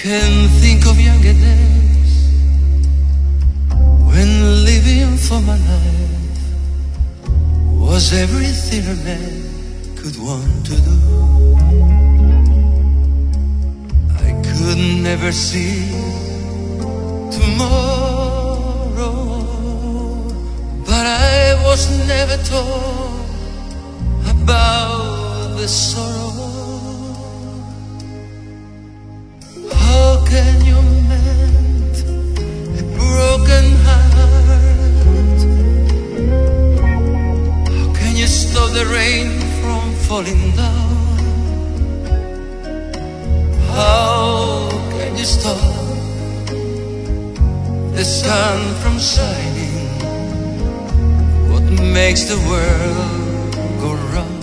can think of younger days when living for my life was everything a man could want to do. I could never see tomorrow, but I was never told about the sorrow. How can you mend a broken heart? How can you stop the rain from falling down? How can you stop the sun from shining? What makes the world go round?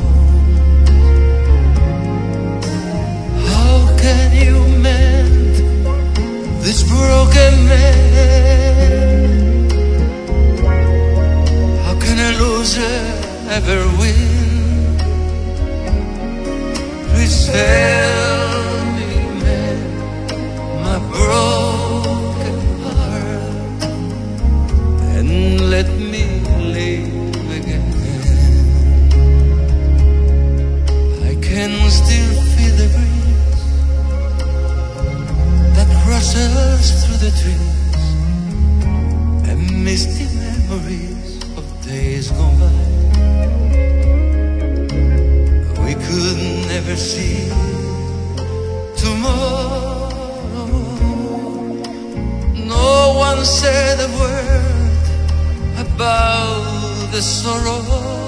How can you mend this broken man? How can a loser ever win? Please help me mend my broken heart and let me live again. I can still feel the breeze that rustles through the trees and misty memories of days gone by. We could never see tomorrow. No one said a word about the sorrow.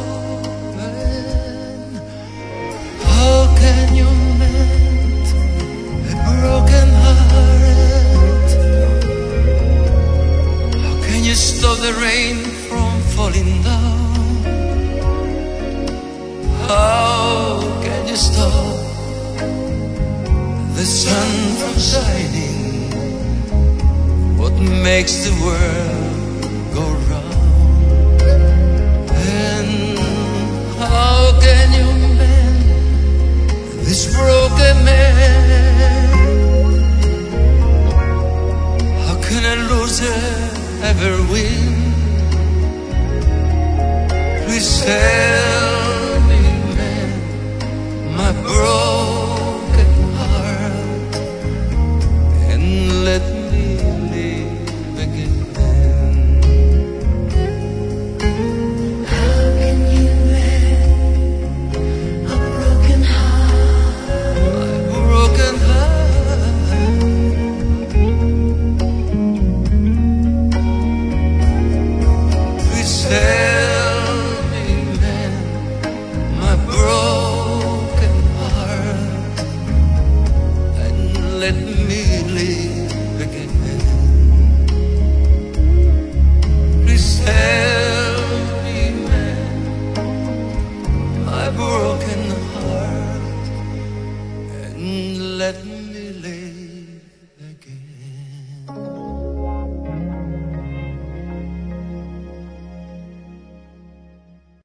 How can you mend a broken heart? How can you stop the rain from falling down? How can you stop the sun from shining? What makes the world go round? And how can you mend this broken man? How can a loser ever win? Please help me mend my broken heart and let me live again. How can you mend a broken heart? My broken heart. Please help me mend my broken heart and let me live